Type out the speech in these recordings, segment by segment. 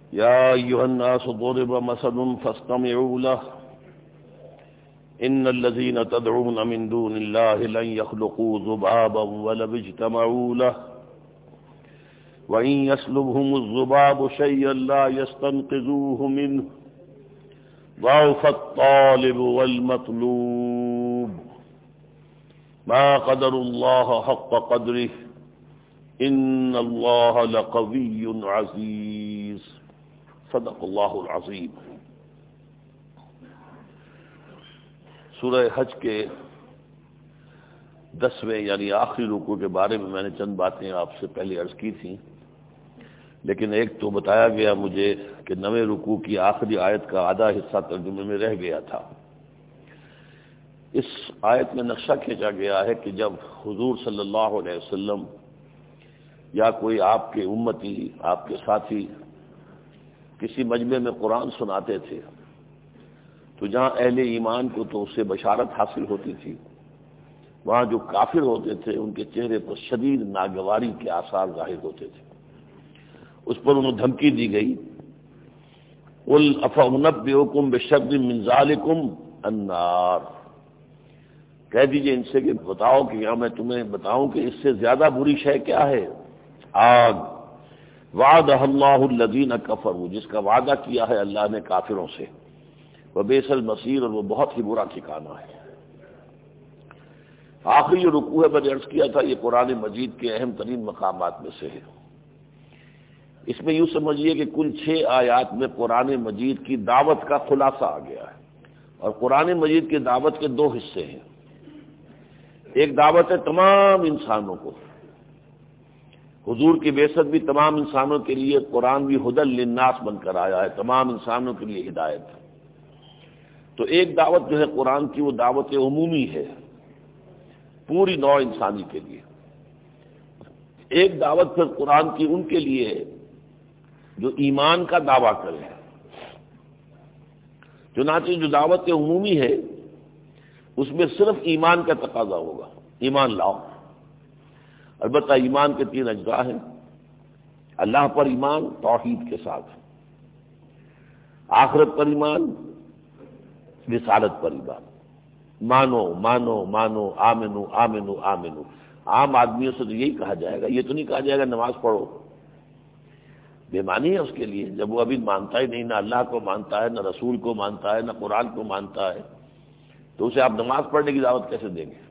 يا أيها الناس ضرب مثل فاستمعوا له إن الذين تدعون من دون الله لن يخلقوا ذبابا ولو اجتمعوا له وإن يسلبهم الذباب شيئا لا يستنقذوه منه ضعف الطالب والمطلوب ما قدر الله حق قدره إن الله لقوي عزيز صدق اللہ العظیم۔ سورہ حج کے 10ویں یعنی آخری رکوع کے بارے میں نے چند باتیں آپ سے پہلے عرض کی تھیں، لیکن ایک تو بتایا گیا مجھے کہ 9ویں رکوع کی آخری آیت کا آدھا حصہ ترجمے میں رہ گیا تھا۔ اس آیت میں نقشہ کھینچا گیا ہے کہ جب حضور صلی اللہ علیہ وسلم یا کوئی آپ کے امتی، آپ کے ساتھی کسی مجمع میں قرآن سناتے تھے تو جہاں اہل ایمان کو تو اس سے بشارت حاصل ہوتی تھی، وہاں جو کافر ہوتے تھے ان کے چہرے پر شدید ناگواری کے آثار ظاہر ہوتے تھے۔ اس پر انہیں دھمکی دی گئی، قُلْ أَفَأُنَبِّئُكُم بِشَرٍّ مِّن ذَلِكُمْ النَّارُ، کہہ دیجئے ان سے کہ بتاؤ کہ یہاں میں تمہیں بتاؤں کہ اس سے زیادہ بری شے کیا ہے؟ آگ، وعدہ اللہ الذین کفروا، جس کا وعدہ کیا ہے اللہ نے کافروں سے، وبئس المصیر، اور وہ بہت ہی برا ٹھکانہ ہے۔ آخری جو رکوع ہے میں نے عرض کیا تھا یہ قرآن مجید کے اہم ترین مقامات میں سے ہے۔ اس میں یوں سمجھیے کہ کل 6 آیات میں قرآن مجید کی دعوت کا خلاصہ آ گیا ہے، اور قرآن مجید کی دعوت کے 2 حصے ہیں۔ ایک دعوت ہے تمام انسانوں کو، حضور کی بعثت بھی تمام انسانوں کے لیے، قرآن بھی ہدی للناس بن کر آیا ہے، تمام انسانوں کے لیے ہدایت ہے۔ تو ایک دعوت جو ہے قرآن کی وہ دعوت عمومی ہے، پوری نوع انسانی کے لیے۔ ایک دعوت پھر قرآن کی ان کے لیے ہے جو ایمان کا دعویٰ کرے۔ چنانچہ جو دعوت عمومی ہے اس میں صرف ایمان کا تقاضا ہوگا، ایمان لاؤ۔ البتہ ایمان کے 3 اجزاء ہیں، اللہ پر ایمان توحید کے ساتھ، آخرت پر ایمان، رسالت پر ایمان، مانو مانو مانو، آمنو آمنو آمنو۔ عام آدمیوں سے تو یہی کہا جائے گا، یہ تو نہیں کہا جائے گا نماز پڑھو، بے معنی ہے اس کے لیے جب وہ ابھی مانتا ہی نہیں، نہ اللہ کو مانتا ہے، نہ رسول کو مانتا ہے، نہ قرآن کو مانتا ہے، تو اسے آپ نماز پڑھنے کی دعوت کیسے دیں گے؟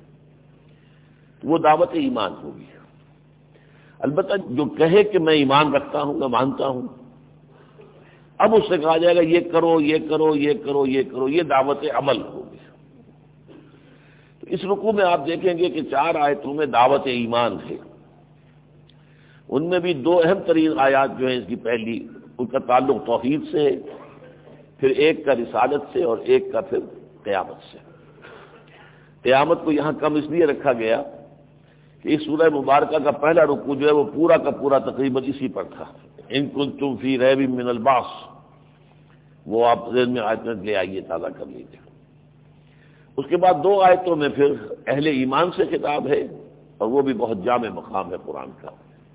وہ دعوت ایمان ہوگی۔ البتہ جو کہے کہ میں ایمان رکھتا ہوں، میں مانتا ہوں، اب اس سے کہا جائے گا یہ کرو یہ کرو یہ کرو یہ کرو، یہ دعوت عمل ہوگی۔ تو اس رکوع میں آپ دیکھیں گے کہ 4 آیتوں میں دعوت ایمان ہے۔ ان میں بھی 2 اہم ترین آیات جو ہیں اس کی پہلی، ان کا تعلق توحید سے ہے، پھر ایک کا رسالت سے اور ایک کا پھر قیامت سے۔ قیامت کو یہاں کم اس لیے رکھا گیا کہ اس سورہ مبارکہ کا پہلا رکوع جو ہے وہ پورا کا پورا تقریباً اسی پر تھا، ان کنتم فی ریب من البعث، وہ آپ ذہن میں آیت میں لے آئیے، تازہ کر لیجیے۔ اس کے بعد 2 آیتوں میں پھر اہل ایمان سے خطاب ہے، اور وہ بھی بہت جامع مقام ہے قرآن کا۔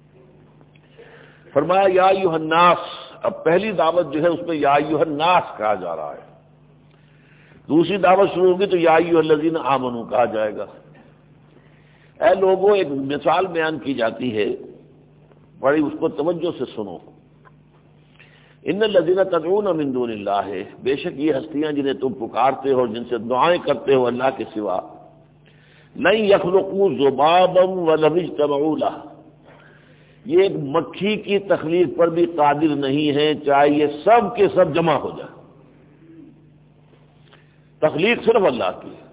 فرمایا یا ایھا الناس، اب پہلی دعوت جو ہے اس میں یا ایھا الناس کہا جا رہا ہے، دوسری دعوت شروع ہوگی تو یا ایھا الذین آمنوا کہا جائے گا۔ اے لوگوں، ایک مثال بیان کی جاتی ہے، بڑی اس کو توجہ سے سنو۔ ان الذین تدعون من دون اللہ، بے شک یہ ہستیاں جنہیں تم پکارتے ہو، جن سے دعائیں کرتے ہو اللہ کے سوا، لن یخلقوا ذبابا ولو اجتمعوا لہ، یہ ایک مکھی کی تخلیق پر بھی قادر نہیں ہے چاہے یہ سب کے سب جمع ہو جائے۔ تخلیق صرف اللہ کی ہے۔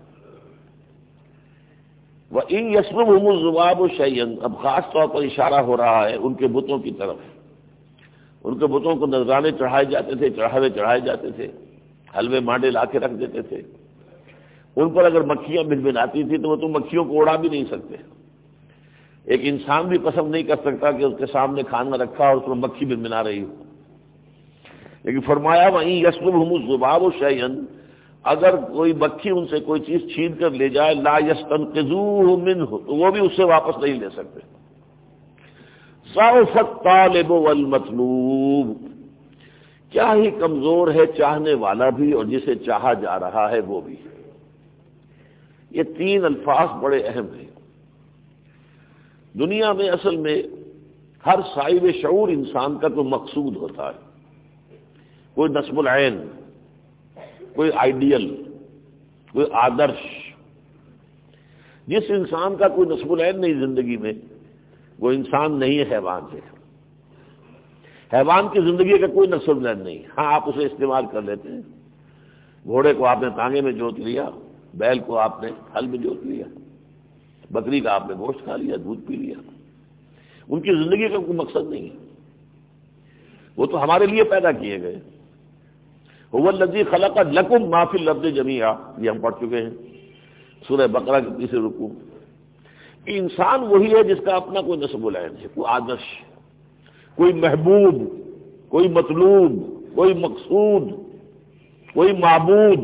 وَإِن يَسْلُبْهُمُ الذُّبَابُ شَيْئًا، اب خاص طور پر اشارہ ہو رہا ہے ان کے بتوں کی طرف۔ ان کے بتوں کو نذرانے چڑھائے جاتے تھے، چڑھائے جاتے تھے، حلوے مانڈے لا کے رکھ دیتے تھے، ان پر اگر مکھیاں بنبناتی تھی تو وہ تو مکھیوں کو اڑا بھی نہیں سکتے۔ ایک انسان بھی پسند نہیں کر سکتا کہ اس کے سامنے کھانا رکھا اور اس میں مکھی بنبنا رہی ہو، لیکن فرمایا وَإِن يَسْلُبْهُمُ الذُّبَابُ شَيْئًا، اگر کوئی مکھی ان سے کوئی چیز چھین کر لے جائے، لا يستنقذوه منه، تو وہ بھی اس سے واپس نہیں لے سکتے۔ ضعف الطالب والمطلوب، کیا ہی کمزور ہے چاہنے والا بھی اور جسے چاہا جا رہا ہے وہ بھی. یہ تین الفاظ بڑے اہم ہیں. دنیا میں اصل میں ہر صاحب شعور انسان کا کوئی مقصود ہوتا ہے، کوئی نصب العین، کوئی آئیڈیل، کوئی آدرش. جس انسان کا کوئی نصب العین نہیں زندگی میں، وہ انسان نہیں ہے، حیوان ہے. حیوان کی زندگی کا کوئی نصب العین نہیں. ہاں آپ اسے استعمال کر لیتے ہیں. گھوڑے کو آپ نے تانگے میں جوت لیا، بیل کو آپ نے ہل میں جوت لیا، بکری کا آپ نے گوشت کھا لیا، دودھ پی لیا. ان کی زندگی کا کوئی مقصد نہیں ہے، وہ تو ہمارے لیے پیدا کیے گئے. هو الذی خلق لکم ما فی الارض جمیعا، یہ ہم پڑھ چکے ہیں سورہ بقرہ کے تیسرے رکوع. انسان وہی ہے جس کا اپنا کوئی نصب العین ہے، کوئی آدرش، کوئی محبوب، کوئی مطلوب، کوئی مقصود، کوئی معبود.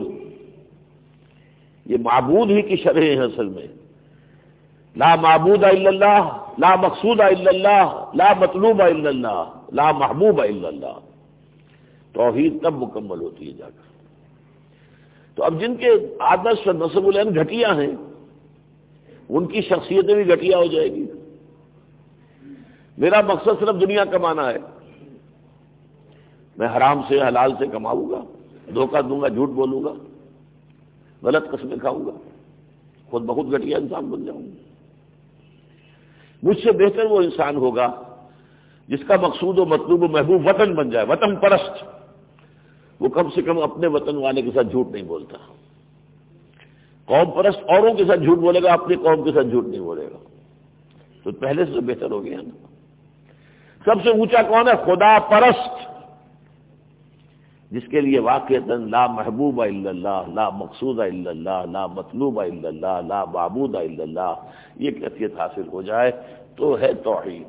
یہ معبود ہی کی شرح ہے اصل میں. لا معبود الا اللہ، لا مقصود الا اللہ، لا مطلوب الا اللہ، لا محبوب الا اللہ. توحید تب مکمل ہوتی ہے جا کر. تو اب جن کے آدرش اور نصب العین گھٹیا ہیں، ان کی شخصیتیں بھی گھٹیا ہو جائے گی. میرا مقصد صرف دنیا کمانا ہے، میں حرام سے حلال سے کماؤں گا، دھوکہ دوں گا، جھوٹ بولوں گا، غلط قسمیں کھاؤں گا، خود بخود گھٹیا انسان بن جاؤں گا. مجھ سے بہتر وہ انسان ہوگا جس کا مقصود و مطلوب و محبوب وطن بن جائے، وطن پرست. وہ کم سے کم اپنے وطن والے کے ساتھ جھوٹ نہیں بولتا. قوم پرست اوروں کے ساتھ جھوٹ بولے گا، اپنی قوم کے ساتھ جھوٹ نہیں بولے گا. تو پہلے سے بہتر ہو گیا نا. سب سے اونچا کون ہے؟ خدا پرست، جس کے لیے واقعتاً لا محبوب الا اللہ، لا مقصود الا اللہ، لا مطلوب الا اللہ، لا معبود الا اللہ، یہ کیفیت حاصل ہو جائے تو ہے توحید.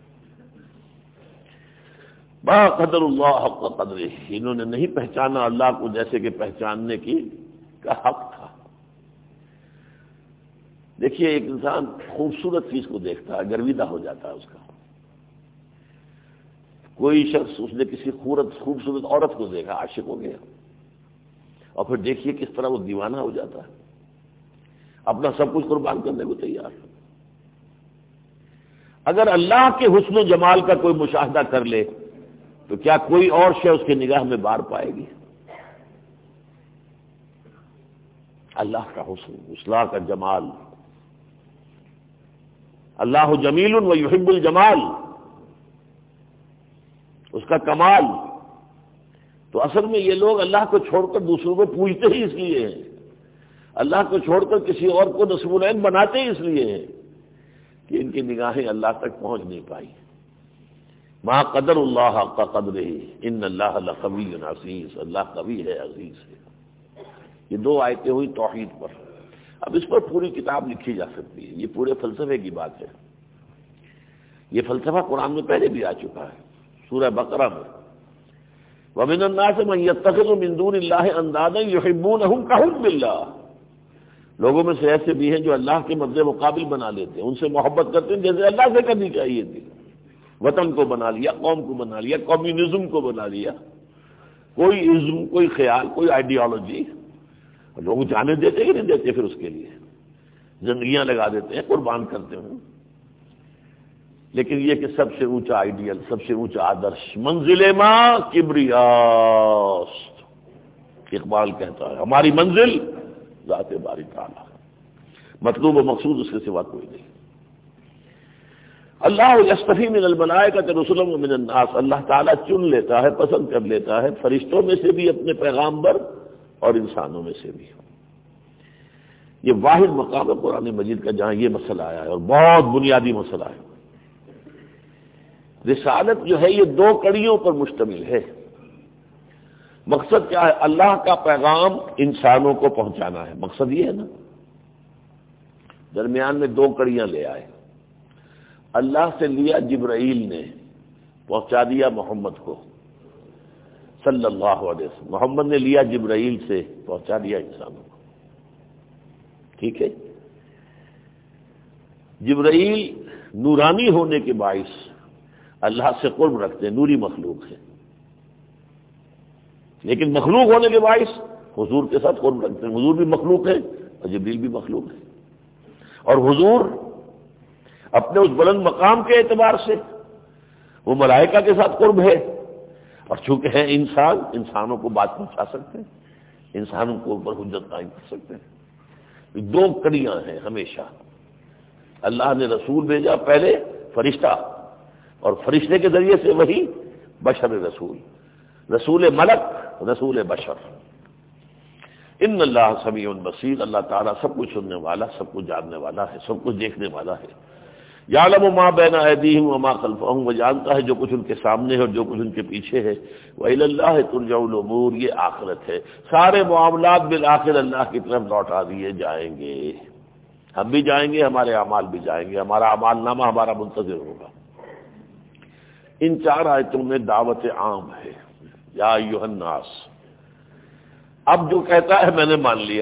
ما قدر اللہ حق قدرہ، انہوں نے نہیں پہچانا اللہ کو جیسے کہ پہچاننے کی کا حق تھا. دیکھیے ایک انسان خوبصورت چیز کو دیکھتا ہے، گرویدہ ہو جاتا ہے اس کا. کوئی شخص اس نے کسی خوبصورت عورت کو دیکھا، عاشق ہو گیا، اور پھر دیکھیے کس طرح وہ دیوانہ ہو جاتا ہے، اپنا سب کچھ قربان کرنے کو تیار ہے. اگر اللہ کے حسن و جمال کا کوئی مشاہدہ کر لے تو کیا کوئی اور شے اس کی نگاہ میں بار پائے گی؟ اللہ کا حسن، اللہ کا جمال. اللہ جمیل و یحب الجمال، اس کا کمال. تو اصل میں یہ لوگ اللہ کو چھوڑ کر دوسروں کو پوجتے ہی اس لیے ہیں، اللہ کو چھوڑ کر کسی اور کو نصب العین بناتے ہی اس لیے ہیں کہ ان کی نگاہیں اللہ تک پہنچ نہیں پائی. ما قدر اللہ حق قدرہ ان اللہ لقوی عزیز، اللہ قوی ہے، عزیز ہے. یہ دو آیتیں ہوئی توحید پر. اب اس پر پوری کتاب لکھی جا سکتی ہے، یہ پورے فلسفے کی بات ہے. یہ فلسفہ قرآن میں پہلے بھی آ چکا ہے سورہ بقرہ میں. وَمِنَ النَّاسِ مَن يَتَّخِذُ مِن دُونِ اللَّهِ أَندَادًا يُحِبُّونَهُمْ كَحُبِّ اللَّهِ. لوگوں میں سے ایسے بھی ہیں جو اللہ کے مد مقابل بنا لیتے ہیں، ان سے محبت کرتے ہیں جیسے اللہ سے کرنی چاہیے تھی. وطن کو بنا لیا، قوم کو بنا لیا، کمیونزم کو بنا لیا، کوئی ازم، کوئی خیال، کوئی آئیڈیالوجی. لوگ جانے دیتے کہ نہیں دیتے، پھر اس کے لیے زندگیاں لگا دیتے ہیں، قربان کرتے ہیں. لیکن یہ کہ سب سے اونچا آئیڈیل، سب سے اونچا آدرش، منزل ماں کبریاست. اقبال کہتا ہے ہماری منزل ذات باری تعالیٰ، مطلوب و مقصود اس کے سوا کوئی نہیں. اللہ یصطفی من الملائکۃ رسلا ومن الناس، اللہ تعالیٰ چن لیتا ہے، پسند کر لیتا ہے فرشتوں میں سے بھی اپنے پیغامبر اور انسانوں میں سے بھی. یہ واحد مقام ہے قرآن مجید کا جہاں یہ مسئلہ آیا ہے، اور بہت بنیادی مسئلہ ہے. رسالت جو ہے یہ دو کڑیوں پر مشتمل ہے. مقصد کیا ہے؟ اللہ کا پیغام انسانوں کو پہنچانا ہے، مقصد یہ ہے نا. درمیان میں دو کڑیاں لے آئے. اللہ سے لیا جبرائیل نے، پہنچا دیا محمد کو صلی اللہ علیہ وسلم. محمد نے لیا جبرائیل سے، پہنچا دیا انسانوں کو. ٹھیک ہے. جبرائیل نورانی ہونے کے باعث اللہ سے قرب رکھتے ہیں، نوری مخلوق ہے. لیکن مخلوق ہونے کے باعث حضور کے ساتھ قرب رکھتے ہیں. حضور بھی مخلوق ہے اور جبریل بھی مخلوق ہے، اور حضور اپنے اس بلند مقام کے اعتبار سے وہ ملائکہ کے ساتھ قرب ہے، اور چونکہ ہے انسان، انسانوں کو بات پہنچا سکتے ہیں، انسانوں کو اوپر حجت قائم کر سکتے ہیں. دو کڑیاں ہیں ہمیشہ. اللہ نے رسول بھیجا، پہلے فرشتہ، اور فرشتے کے ذریعے سے وہی بشر رسول، رسول ملک، رسول بشر. ان اللہ سمیع بصیر، اللہ تعالیٰ سب کچھ سننے والا، سب کچھ جاننے والا ہے، سب کچھ دیکھنے والا ہے. یعلم ما بین ایدیہم وما خلفہم، وہ جانتا ہے جو کچھ ان کے سامنے ہے اور جو کچھ ان کے پیچھے ہے. وإلی اللہ ترجع الامور، یہ آخرت ہے، سارے معاملات بالآخر اللہ کی طرف لوٹا دیے جائیں گے. ہم بھی جائیں گے، ہمارے اعمال بھی جائیں گے، ہمارا اعمال نامہ ہمارا منتظر ہوگا. ان 4 آیتوں میں دعوت عام ہے، یا ایھا الناس. اب جو کہتا ہے میں نے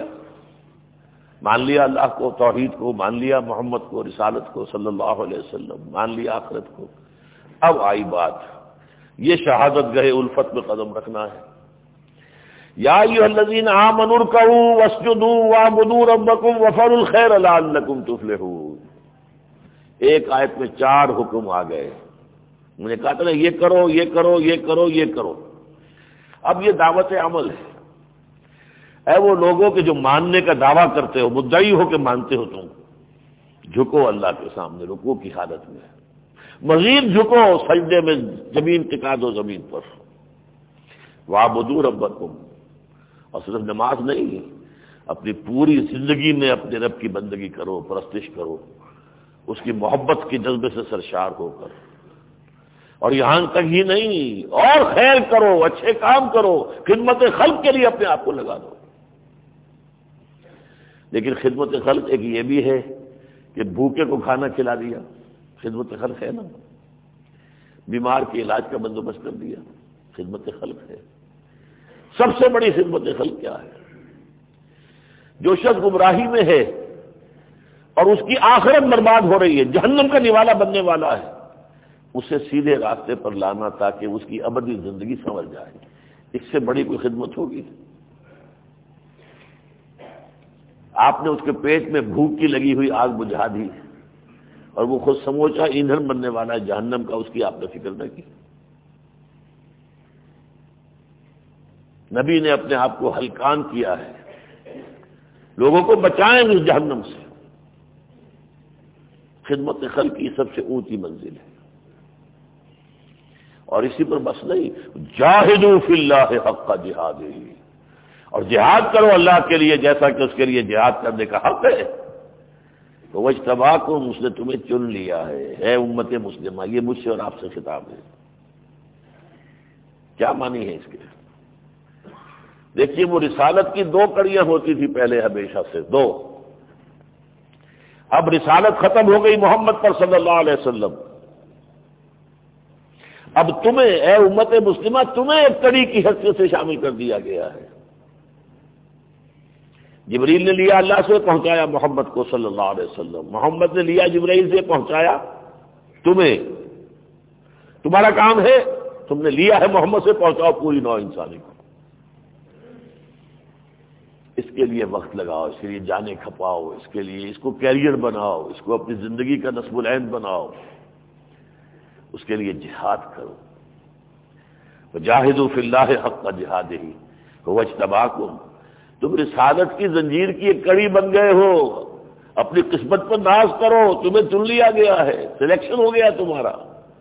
مان لیا اللہ کو، توحید کو مان لیا، محمد کو، رسالت کو صلی اللہ علیہ وسلم مان لیا، آخرت کو. اب آئی بات، یہ شہادت گاہ الفت میں قدم رکھنا ہے. یا ایھا الذین آمنوا ارکعوا واسجدوا واعبدوا ربکم وافعلوا الخیر لعلکم تفلحون. ایک آیت میں 4 حکم آ گئے. مجھے کہا تھا نا یہ کرو، یہ کرو، یہ کرو، یہ کرو. اب یہ دعوت عمل ہے. اے وہ لوگوں کے جو ماننے کا دعویٰ کرتے ہو، مدعی ہو کہ مانتے ہو، تم جھکو اللہ کے سامنے رکوع کی حالت میں، مزید جھکو سجدے میں، زمین ٹکا دو زمین پر. وَاعْبُدُوا رَبَّكُمْ، اور صرف نماز نہیں، اپنی پوری زندگی میں اپنے رب کی بندگی کرو، پرستش کرو، اس کی محبت کے جذبے سے سرشار ہو کر. اور یہاں تک ہی نہیں، اور خیر کرو، اچھے کام کرو، خدمت خلق کے لیے اپنے آپ کو لگا دو. لیکن خدمت خلق ایک یہ بھی ہے کہ بھوکے کو کھانا کھلا دیا، خدمت خلق ہے نا. بیمار کے علاج کا بندوبست کر دیا، خدمت خلق ہے. سب سے بڑی خدمت خلق کیا ہے؟ جو شخص گمراہی میں ہے اور اس کی آخرت برباد ہو رہی ہے، جہنم کا نوالا بننے والا ہے، اسے سیدھے راستے پر لانا تاکہ اس کی ابدی زندگی سنور جائے. اس سے بڑی کوئی خدمت ہوگی؟ آپ نے اس کے پیٹ میں بھوک کی لگی ہوئی آگ بجھا دی، اور وہ خود سموچا ایندھن بننے والا ہے جہنم کا، اس کی آپ نے فکر نہ کی. نبی نے اپنے آپ کو ہلکان کیا ہے، لوگوں کو بچائیں اس جہنم سے. خدمت خلق کی سب سے اونچی منزل ہے. اور اسی پر بس نہیں، جاہدوا فی اللہ حق جہادہ، اور جہاد کرو اللہ کے لیے جیسا کہ اس کے لیے جہاد کرنے کا حق ہے. تو واجتباکم، اس نے تمہیں چن لیا ہے. اے امت مسلمہ، یہ مجھ سے اور آپ سے خطاب ہے. کیا معنی ہے اس کے؟ دیکھیے، وہ رسالت کی 2 کڑیاں ہوتی تھی پہلے ہمیشہ سے، 2. اب رسالت ختم ہو گئی محمد پر صلی اللہ علیہ وسلم. اب تمہیں، اے امت مسلمہ، تمہیں ایک کڑی کی حیثیت سے شامل کر دیا گیا ہے. جبریل نے لیا اللہ سے، پہنچایا محمد کو صلی اللہ علیہ وسلم. محمد نے لیا جبریل سے، پہنچایا تمہیں. تمہارا کام ہے، تم نے لیا ہے محمد سے، پہنچاؤ پوری نوع انسانی کو. اس کے لیے وقت لگاؤ، اس کے لیے جانیں کھپاؤ، اس کے لیے اس کو کیریئر بناؤ، اس کو اپنی زندگی کا نصب العین بناؤ، اس کے لیے جہاد کرو. وجاہدوا فی اللہ حق جہادہ هو اجتباکم. تم رسالت کی زنجیر کی ایک کڑی بن گئے ہو. اپنی قسمت پر ناز کرو، تمہیں چن لیا گیا ہے، سلیکشن ہو گیا تمہارا.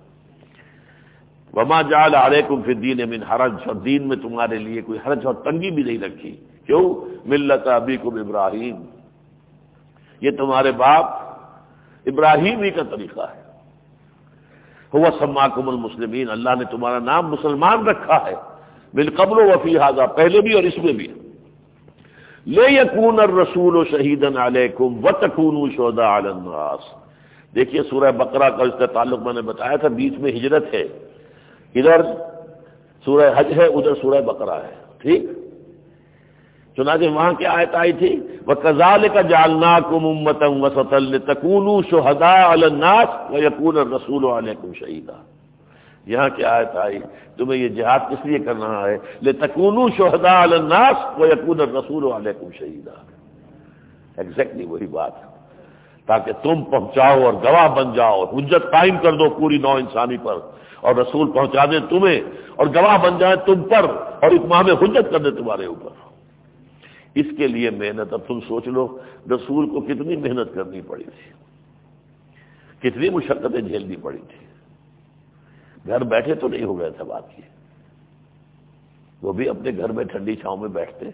وما جعل علیکم فی الدین من حرج، اور دین میں تمہارے لیے کوئی حرج اور تنگی بھی نہیں رکھی. کیوں؟ ملت ابیکم ابراہیم، یہ تمہارے باپ ابراہیم ہی کا طریقہ ہے. هو سماکم المسلمین، اللہ نے تمہارا نام مسلمان رکھا ہے. من قبل وفی ھذا، پہلے بھی اور اس میں بھی. لِیَکُونَ الرَّسُولُ شَہِیدًا عَلَیکُمْ وَتَکُونُوا شُہَدَاءَ عَلَى النَّاسِ. دیکھیے سورہ بقرہ کا اس کا تعلق میں نے بتایا تھا، بیچ میں ہجرت ہے، ادھر سورہ حج ہے، ادھر سورہ بقرہ ہے. ٹھیک؟ چنانچہ وہاں کیا آیت آئی تھی؟ وَكَذَلِكَ جَعَلْنَاكُمْ أُمَّةً وَسَطًا لِتَكُونُوا شُهَدَاءَ عَلَى النَّاسِ وَيَكُونَ الرَّسُولُ عَلَيْكُمْ شَهِيدًا. یہاں کیا آیت آئی؟ تمہیں یہ جہاد کس لیے کرنا ہے؟ لتکونوا شہداء علی الناس ویکون الرسول علیکم شہیدا. ایگزیکٹلی وہی بات، تاکہ تم پہنچاؤ اور گواہ بن جاؤ، حجت قائم کر دو پوری نوع انسانی پر، اور رسول پہنچا دیں تمہیں اور گواہ بن جائیں تم پر اور اتمام حجت کر دیں تمہارے اوپر. اس کے لیے محنت، اب تم سوچ لو رسول کو کتنی محنت کرنی پڑی تھی، کتنی مشقتیں جھیلنی پڑی تھی. گھر بیٹھے تو نہیں ہو گئے تھے بات کی، وہ بھی اپنے گھر میں ٹھنڈی چھاؤں میں بیٹھتے.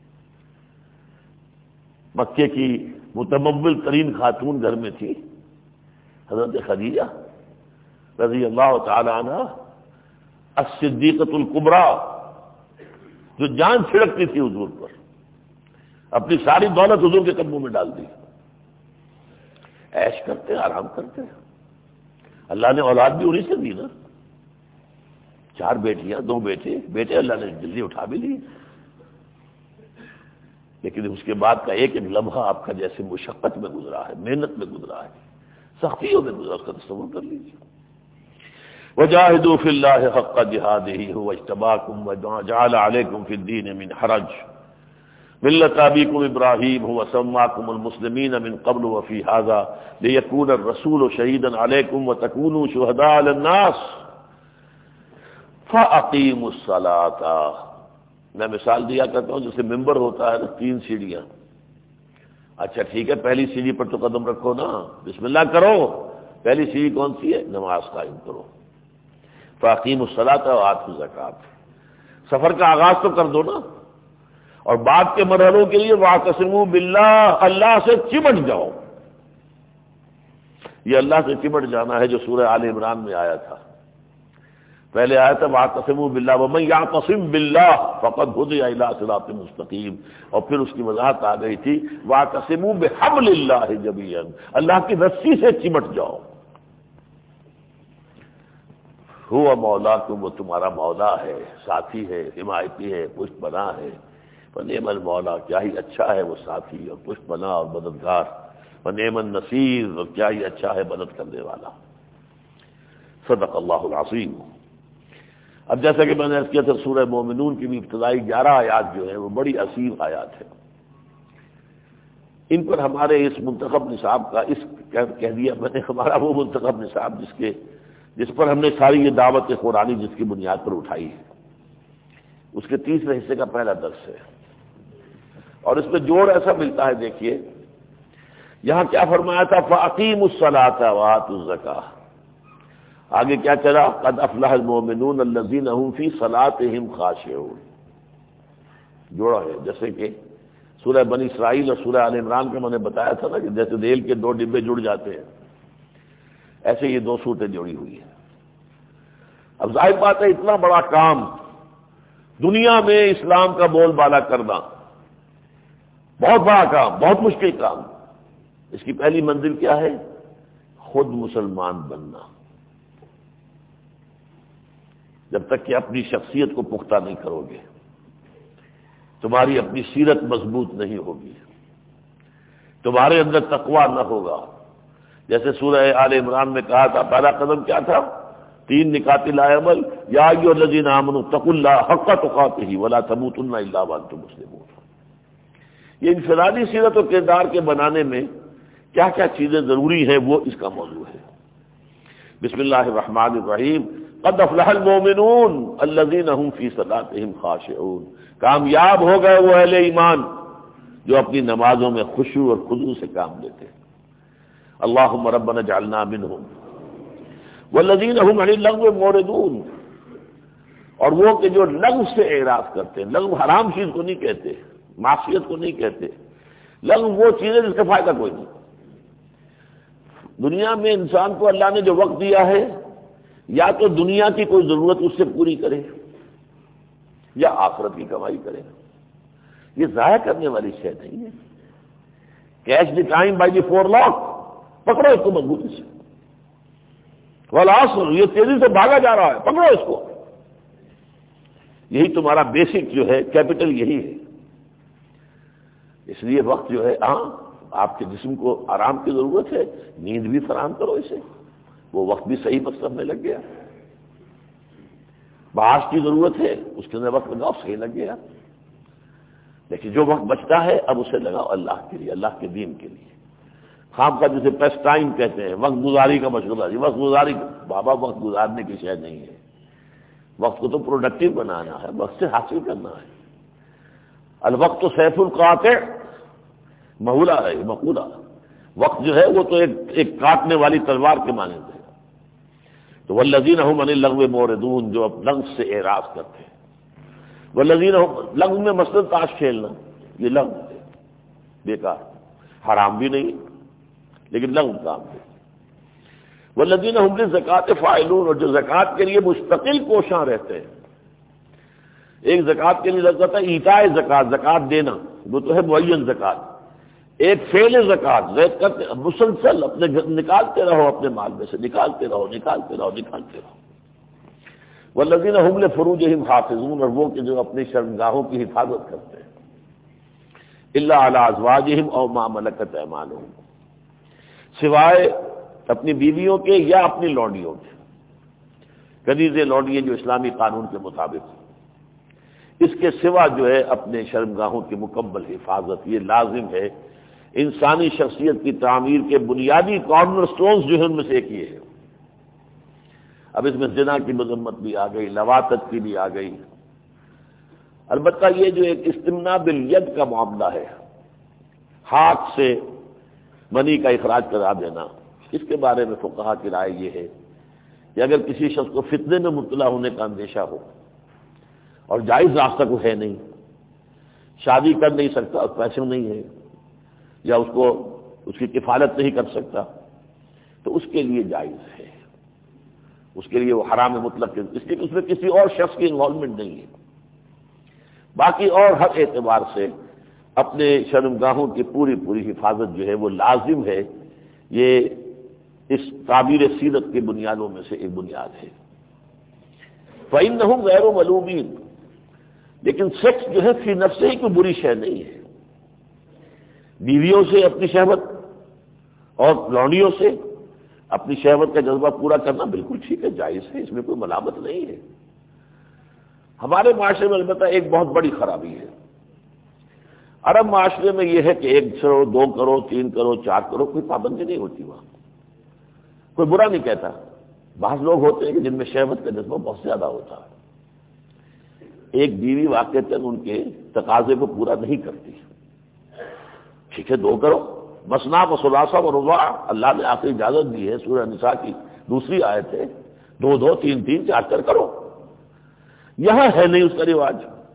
مکے کی متمول ترین خاتون گھر میں تھی حضرت خدیجہ رضی اللہ تعالی عنہ الصدیقۃ الکبریٰ، جو جان چھڑکتی تھی حضور پر، اپنی ساری دولت حضور کے قدموں میں ڈال دی. عیش کرتے آرام کرتے. اللہ نے اولاد بھی انہیں سے دی نا، 4 بیٹیاں 2 بیٹے اللہ نے جلدی اٹھا بھی لی. لیکن اس کے بعد کا ایک لمحہ آپ کا جیسے مشقت میں گزرا ہے، محنت میں گزرا ہے، سختیوں میں گزرا، اس کا تصور کر لیجیے. وجاہدوا فی اللہ حق جہادہ هو اجتباکم وجعل علیکم فی الدین من حرج ملۃ ابیکم ابراہیم هو سماکم المسلمین من قبل وفی ھذا لیکون الرسول شہیدا علیکم وتکونوا شہداء علی الناس فاقیموا الصلاۃ. میں مثال دیا کرتا ہوں جیسے ممبر ہوتا ہے نا، 3 سیڑھیاں. اچھا ٹھیک ہے، پہلی سیڑھی پر تو قدم رکھو نا، بسم اللہ کرو. پہلی سیڑھی کون سی ہے؟ نماز قائم کرو. فاقیموا الصلاۃ وآتوا الزکاۃ. سفر کا آغاز تو کر دو نا، اور بعد کے مرحلوں کے لیے واعتصموا باللہ، اللہ سے چمٹ جاؤ. یہ اللہ سے چمٹ جانا ہے جو سورہ آل عمران میں آیا تھا. پہلے آیا تھا واعتصموا باللہ ومن یعتصم باللہ فقد ہدی الی صراط مستقیم، اور پھر اس کی وضاحت آ گئی تھی واعتصموا بحبل اللہ جمیعا، اللہ کی رسی سے چمٹ جاؤ. ہوا مولاکم، وہ تمہارا مولا ہے، ساتھی ہے، حمایتی ہے، پشت پناہ ہے. فنعم المولا، کیا ہی اچھا ہے وہ ساتھی اور پشت پناہ اور مددگار. ونعم النصیر، اور کیا ہی اچھا ہے مدد کرنے والا. صدق اللہ العظیم. اب جیسا کہ میں نے عرض کیا تھا، سورہ مومنون کی بھی ابتدائی 11 آیات جو ہیں وہ بڑی عظیم آیات ہیں. ان پر ہمارے اس منتخب نصاب کا، اس کہہ دیا میں نے، ہمارا وہ منتخب نصاب جس پر ہم نے ساری یہ دعوت قرآنی جس کی بنیاد پر اٹھائی ہے، اس کے 3 حصے کا پہلا درس ہے. اور اس میں جوڑ ایسا ملتا ہے، دیکھیے یہاں کیا فرمایا تھا؟ فَأَقِیمُوا الصَّلَاةَ وَآتُوا الزَّکَاةَ. آگے کیا چلا؟ قد افلح المؤمنون الذین هم فی صلاتهم خاشعون. جوڑا ہے، جیسے کہ سورہ بنی اسرائیل اور سورہ آل عمران کا میں نے بتایا تھا نا کہ جیسے ریل کے 2 ڈبے جڑ جاتے ہیں، ایسے یہ 2 صورتیں جڑی ہوئی ہیں. اب ظاہر بات ہے اتنا بڑا کام دنیا میں اسلام کا بول بالا کرنا بہت بڑا کام، بہت مشکل کام. اس کی پہلی منزل کیا ہے؟ خود مسلمان بننا. جب تک کہ اپنی شخصیت کو پختہ نہیں کرو گے، تمہاری اپنی سیرت مضبوط نہیں ہوگی، تمہارے اندر تقویٰ نہ ہوگا. جیسے سورہ آل عمران میں کہا تھا، پہلا قدم کیا تھا؟ 3 نکات العمل، یا ایھا الذین آمنوا اتقوا اللہ حق تقاتہ ولا تموتن الا وانتم مسلمون. یہ انفرادی سیرت و کردار کے بنانے میں کیا کیا چیزیں ضروری ہیں، وہ اس کا موضوع ہے. بسم اللہ الرحمن الرحیم. قد افلح المؤمنون الذین هم فی صلاتهم خاشعون. کامیاب ہو گئے وہ اہل ایمان جو اپنی نمازوں میں خشوع اور خضوع سے کام لیتے ہیں. اللہم ربنا اجعلنا منہم والذین هم عن اللغو معرضون. اور وہ کہ جو لغو سے اعراض کرتے ہیں، لغو حرام چیز کو نہیں کہتے، معصیت کو نہیں کہتے. لغو وہ چیز ہے جس کا فائدہ کوئی نہیں. دنیا میں انسان کو اللہ نے جو وقت دیا ہے، یا تو دنیا کی کوئی ضرورت اس سے پوری کرے یا آخرت کی کمائی کرے. یہ ضائع کرنے والی شے نہیں ہے. Catch the time by the forelock, پکڑو اس کو مضبوطی سے. والعصر، یہ تیزی سے بھاگا جا رہا ہے، پکڑو اس کو. یہی تمہارا بیسک جو ہے، کیپٹل یہی ہے. اس لیے وقت جو ہے، آپ کے جسم کو آرام کی ضرورت ہے، نیند بھی فراہم کرو اسے. وہ وقت بھی صحیح مقصد میں لگ گیا. معاش کی ضرورت ہے، اس کے اندر وقت لگاؤ، صحیح لگ گیا، لیکن جو وقت بچتا ہے اب اسے لگاؤ اللہ کے لیے، اللہ کے دین کے لیے۔ خام کا جسے پیس ٹائم کہتے ہیں، وقت گزاری کا مشغلہ، وقت گزاری بابا وقت گزارنے کی شے نہیں ہے، وقت کو تو پروڈکٹیو بنانا ہے، وقت سے حاصل کرنا ہے۔ الوقت سیف القاطع مہولا ہے، مقولہ، وقت جو ہے وہ تو ایک کاٹنے والی تلوار کے مانند ہے۔ تو والذین هم عن اللغو معرضون، جو اب لغو سے اعراض کرتے ہیں، والذین هم، لغو میں مثلا تاش کھیلنا یہ لغو ہے، بیکار، حرام بھی نہیں لیکن لغو کام ہے۔ والذین هم للزکوٰۃ فاعلون، اور جو زکوٰۃ کے لیے مستقل کوشاں رہتے ہیں۔ ایک زکوٰۃ کے لیے لفظ ہے ایتاء زکوٰۃ، زکوٰۃ دینا، وہ تو ہے معین زکوٰۃ، ایک فعل زکوٰۃ، زید کرتے مسلسل اپنے نکالتے رہو، اپنے مال میں سے نکالتے رہو نکالتے رہو نکالتے رہو۔ والذین هم لفروجہم حافظون، اور وہ کہ جو اپنی شرمگاہوں کی حفاظت کرتے ہیں، الا علی ازواجہم او ما ملکت ایمانہم، سوائے اپنی بیویوں کے یا اپنی لونڈیوں کے، کنیزیں لونڈیاں جو اسلامی قانون کے مطابق، اس کے سوا جو ہے اپنے شرمگاہوں کی مکمل حفاظت، یہ لازم ہے۔ انسانی شخصیت کی تعمیر کے بنیادی کارنر سٹونز جو ہیں ان میں سے ایک یہ ہے۔ اب اس میں زنا کی مذمت بھی آ گئی، لواطت کی بھی آ گئی، البتہ یہ جو ایک استمناء بالید کا معاملہ ہے، ہاتھ سے منی کا اخراج کرا دینا، اس کے بارے میں فقہا کی رائے یہ ہے کہ اگر کسی شخص کو فتنے میں مبتلا ہونے کا اندیشہ ہو اور جائز راستہ کو ہے نہیں، شادی کر نہیں سکتا، اور پیسے نہیں ہے، یا اس کی کفالت نہیں کر سکتا، تو اس کے لیے جائز ہے، اس کے لیے وہ حرام مطلق ہے، اس لیے اس میں کسی اور شخص کی انوالومنٹ نہیں ہے۔ باقی اور ہر اعتبار سے اپنے شرمگاہوں کی پوری حفاظت جو ہے وہ لازم ہے، یہ اس تعبیر سیرت کی بنیادوں میں سے ایک بنیاد ہے۔ فَإِنَّهُمْ غَيْرُ مَلُومِينَ، لیکن سیکس جو ہے فی نفس ہی کوئی بری شے نہیں ہے۔ بیویوں سے اپنی شہوت اور لونڈیوں سے اپنی شہوت کا جذبہ پورا کرنا بالکل ٹھیک ہے، جائز ہے، اس میں کوئی ملامت نہیں ہے۔ ہمارے معاشرے میں البتہ ایک بہت بڑی خرابی ہے، عرب معاشرے میں یہ ہے کہ 1 کرو 2 کرو 3 کرو 4 کرو، کوئی پابندی نہیں ہوتی، وہاں کوئی برا نہیں کہتا۔ بعض لوگ ہوتے ہیں کہ جن میں شہوت کا جذبہ بہت زیادہ ہوتا ہے، ایک بیوی واقعتاً ان کے تقاضے کو پورا نہیں کرتی، ٹھیک ہے 2 کرو، مثنا و ثلاثہ و رباع، اللہ نے آخری اجازت دی ہے، سورہ نساء کی دوسری آیت ہے، 2 2 3 3 4 4 کرو۔ یہاں ہے نہیں اس کا رواج،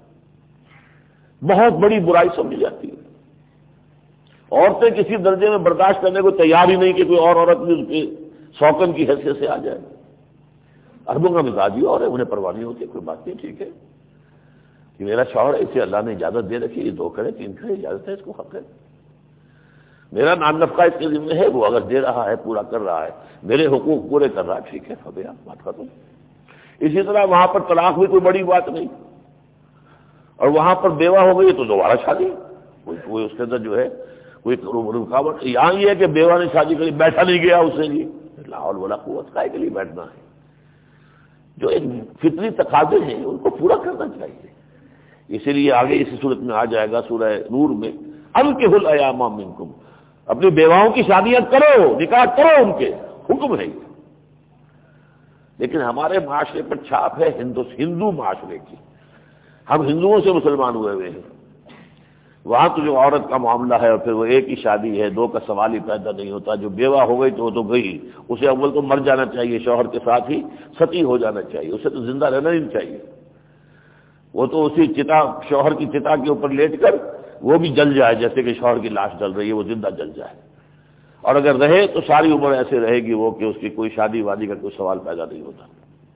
بہت بڑی برائی سمجھی جاتی ہے۔ عورتیں کسی درجے میں برداشت کرنے کو تیار ہی نہیں کہ کوئی اور عورت بھی اس کے شوکن کی حیثیت سے آ جائے۔ عربوں کا مزاج ہی اور ہے، انہیں پرواہ نہیں ہوتی، کوئی بات نہیں، ٹھیک ہے کہ میرا شوہر ہے، اسے اللہ نے اجازت دے رکھی، یہ 2 کرے 3 کرے، اجازت ہے، اس کو حق ہے، میرا نان نفقہ اس کے ذمہ ہے، وہ اگر دے رہا ہے پورا کر رہا ہے، میرے حقوق پورے کر رہا ہے، ٹھیک ہے، فبیا بات ختم۔ اسی طرح وہاں پر طلاق بھی کوئی بڑی بات نہیں، اور وہاں پر بیوہ ہو گئی تو دوبارہ شادی، کوئی اس کے اندر جو ہے کوئی رکاوٹ۔ یہاں یہ ہے کہ بیوہ نے شادی کری، بیٹھا نہیں گیا اس سے، جی لا حول ولا قوت، کائے کے لیے بیٹھنا ہے؟ جو ایک فطری تقاضے ہیں ان کو پورا کرنا چاہیے۔ اسی لیے آگے اسی صورت میں آ جائے گا سورہ نور میں، انکحوا الایام منکم، اپنی بیواؤں کی شادیاں کرو، نکاح کرو، ان کے حکم ہے یہ۔ لیکن ہمارے معاشرے پر چھاپ ہے ہندو معاشرے کی، ہم ہندوؤں سے مسلمان ہوئے ہیں، وہاں تو جو عورت کا معاملہ ہے اور پھر وہ ایک ہی شادی ہے، 2 کا سوال ہی پیدا نہیں ہوتا، جو بیوہ ہو گئی تو وہ تو گئی، اسے اول تو مر جانا چاہیے، شوہر کے ساتھ ہی ستی ہو جانا چاہیے، اسے تو زندہ رہنا نہیں چاہیے، وہ تو اسی شوہر کی چتا کے اوپر لیٹ کر وہ بھی جل جائے، جیسے کہ شوہر کی لاش جل رہی ہے، وہ زندہ جل جائے، اور اگر رہے تو ساری عمر ایسے رہے گی وہ کہ اس کی کوئی شادی وادی کا کوئی سوال پیدا نہیں ہوتا،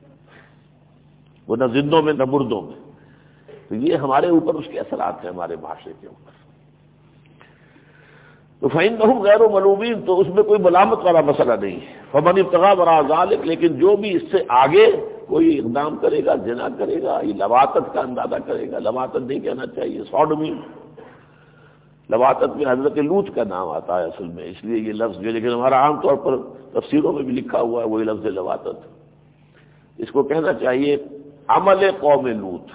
وہ نہ زندوں میں نہ مردوں میں۔ تو یہ ہمارے اوپر اس کے اثرات ہیں، ہمارے معاشرے کے اوپر۔ تو فإنهم غیر ملومین، تو اس میں کوئی ملامت والا مسئلہ نہیں ہے۔ فمن ابتغى وراء ذلك، لیکن جو بھی اس سے آگے کوئی اقدام کرے گا، زنا کرے گا، یہ لواطت کا اندازہ کرے گا، لواطت نہیں کہنا چاہیے، سوڈمی، لواطت میں حضرت لوط کا نام آتا ہے اصل میں، اس لیے یہ لفظ جو، لیکن ہمارا عام طور پر تفسیروں میں بھی لکھا ہوا ہے وہی لفظ لواطت۔ اس کو کہنا چاہیے عمل قوم لوط،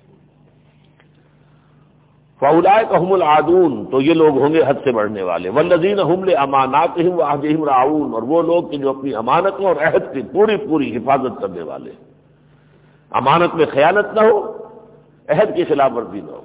فاولئک هم العادون، تو یہ لوگ ہوں گے حد سے بڑھنے والے، والذین هم لاماناتهم وعهدهم راعون، اور وہ لوگ کہ جو اپنی امانتوں اور عہد کی پوری پوری حفاظت کرنے والے، امانت میں خیانت نہ ہو، عہد کی خلاف ورزی نہ ہو۔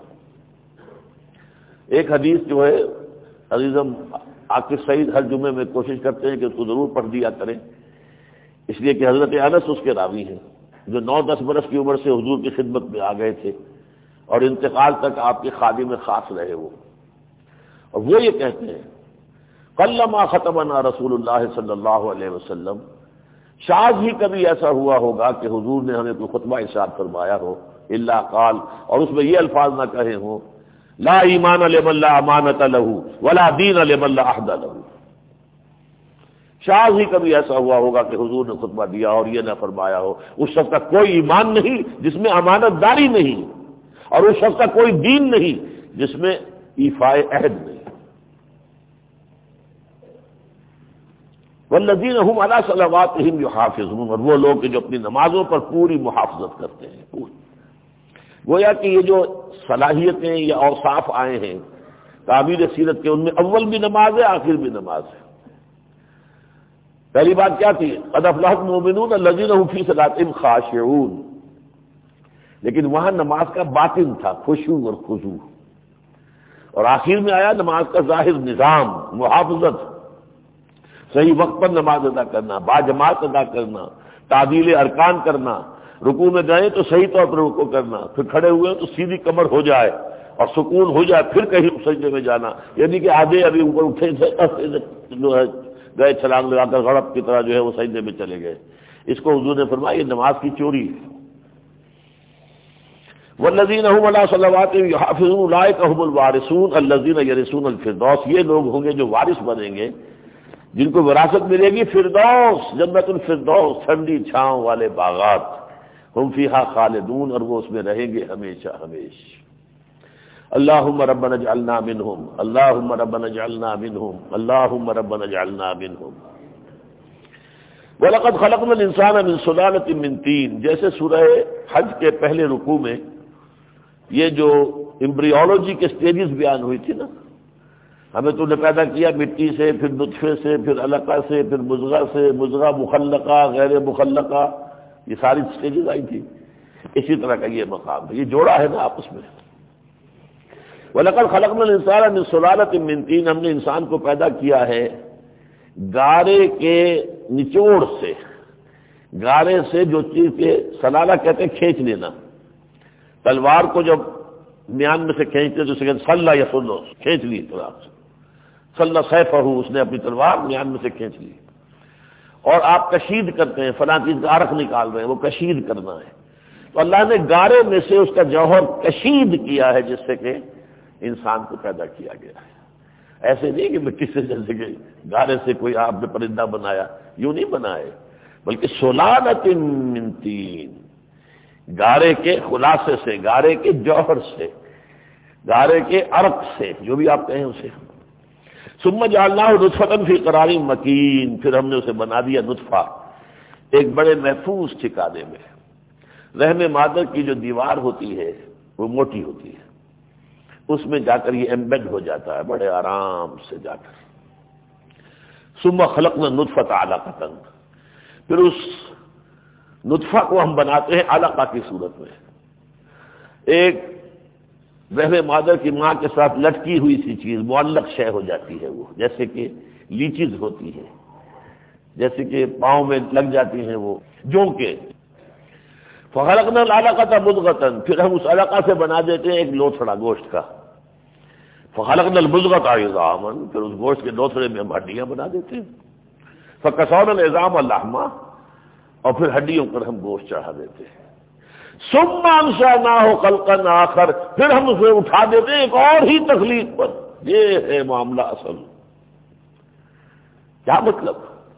ایک حدیث جو ہے عزیزم عاقب سعید ہر جمعے میں کوشش کرتے ہیں کہ اس کو ضرور پڑھ دیا کریں، اس لیے کہ حضرت انس اس کے راوی ہیں جو 9-10 برس کی عمر سے حضور کی خدمت میں آ گئے تھے اور انتقال تک آپ کے خادم خاص رہے وہ، اور وہ یہ کہتے ہیں قلما ختمنا رسول اللہ صلی اللہ علیہ وسلم، شاید ہی کبھی ایسا ہوا ہوگا کہ حضور نے ہمیں کوئی خطبہ ارشاد فرمایا ہو، الا قال، اور اس میں یہ الفاظ نہ کہے ہوں لا ایمان لمن لا امانۃ له ولا دین لمن لا عہد له، شاید ہی کبھی ایسا ہوا ہوگا کہ حضور نے خطبہ دیا اور یہ نہ فرمایا ہو اس شخص کا کوئی ایمان نہیں جس میں امانت داری نہیں، اور اس شخص کا کوئی دین نہیں جس میں ایفاء عہد نہیں۔ والذین هم علی صلواتهم یحافظون، اور وہ لوگ کہ جو اپنی نمازوں پر پوری محافظت کرتے ہیں، پوری۔ گویا کہ یہ جو صلاحیتیں یا اوصاف آئے ہیں تعبیر سیرت کے، ان میں اول بھی نماز ہے، آخر بھی نماز ہے۔ پہلی بات کیا تھی؟ قد افلح المؤمنون الذین هم فی صلاتهم خاشعون، لیکن وہاں نماز کا باطن تھا، خشوع اور خضوع، اور آخر میں آیا نماز کا ظاہر نظام، محافظت، صحیح وقت پر نماز ادا کرنا، باجماعت ادا کرنا، تعدیل ارکان کرنا، رکوع میں گئے تو صحیح طور پر رکوع کرنا، پھر کھڑے ہوئے تو سیدھی کمر ہو جائے اور سکون ہو جائے، پھر کہیں سجدے میں جانا، یعنی کہ آدھے ابھی اوپر اٹھے جو ہے گئے چھلانگ لگا کر غڑپ کی طرح جو ہے وہ سجدے میں چلے گئے، اس کو حضور نے فرمایا یہ نماز کی چوری ہے۔ والذین هم علی صلواتهم یحافظون اولئک هم الوارثون الذین یرثون الفردوس، یہ لوگ ہوں گے جو وارث بنیں گے جن کو وراثت ملے گی فردوس، جنت الفردوس، ٹھنڈی چھاؤں والے باغات، ہم فیہا خالدون، اور وہ اس میں رہیں گے ہمیشہ ہمیش۔ اللہم ربنا اجعلنا منہم، اللہم ربنا اجعلنا منہم، اللہم ربنا اجعلنا منہم۔ وَلَقَدْ خَلَقْنَا الْإِنسَانَ مِنْ سُلَالَةٍ مِّن طِينٍ، جیسے سورہ حج کے پہلے رکوع میں یہ جو ایمبریولوجی کے سٹیجز بیان ہوئی تھی نا، ہمیں تو نے پیدا کیا مٹی سے، پھر نطفے سے، پھر علقہ سے، پھر مضغہ سے، مضغہ مخلقہ، غیر مخلقہ، یہ ساری سٹیجز آئی تھی، اسی طرح کا یہ مقام ہے، یہ جوڑا ہے نا آپس میں۔ وَلَقَدْ خَلَقْنَا الْإِنسَانَ مِنْ سُلَالَةٍ مِّن طِينٍ، ہم نے انسان کو پیدا کیا ہے گارے کے نچوڑ سے، گارے سے جو چیز کے سلالہ کہتے ہیں کھینچ لینا، تلوار کو جب میان میں سے کھینچتے تو اسے کہتے صلہ یصلو، کھینچ لی طرف سے، صلہ سیفہ، اس نے اپنی تلوار میان میں سے کھینچ لی۔ اور آپ کشید کرتے ہیں، فلاں چیز کا عرق نکال رہے ہیں، وہ کشید کرنا ہے، تو اللہ نے گارے میں سے اس کا جوہر کشید کیا ہے جس سے کہ انسان کو پیدا کیا گیا ہے۔ ایسے نہیں کہ مٹی سے جیسے کہ گارے سے کوئی آپ نے پرندہ بنایا، یوں نہیں بنائے، بلکہ سلالۃ من طین، گارے کے خلاصے سے، گارے کے جوہر سے، گارے کے عرق سے، جو بھی آپ کہیں اسے۔ ثم جعلناہ نطفۃ فی قرار مکین، پھر ہم نے اسے بنا دیا نطفہ ایک بڑے محفوظ ٹھکانے میں۔ رحم مادر کی جو دیوار ہوتی ہے وہ موٹی ہوتی ہے، اس میں جا کر یہ ایمبیڈ ہو جاتا ہے بڑے آرام سے جا کر۔ ثم خلقنا النطفۃ علقۃ، پھر اس نطفہ کو ہم بناتے ہیں علقہ کی صورت میں، ایک رحم مادر کی ماں کے ساتھ لٹکی ہوئی سی چیز، معلق شے ہو جاتی ہے وہ، جیسے کہ لیچز ہوتی ہے، جیسے کہ پاؤں میں لگ جاتی ہیں وہ جونکے۔ فخلقنا العلقۃ مضغۃ، پھر ہم اس علقہ سے بنا دیتے ہیں ایک لوتھڑا گوشت کا۔ فخلقنا المضغۃ عظاما، پھر اس گوشت کے لوتھڑے میں ہم ہڈیاں بنا دیتے ہیں۔ فکسونا العظام لحما، اور پھر ہڈیوں پر ہم گوشت چڑھا دیتے ہیں۔ ثم انشأناہ خلقا آخر، پھر ہم اسے اٹھا دیتے ہیں ایک اور ہی تخلیق پر۔ یہ ہے معاملہ اصل۔ کیا مطلب؟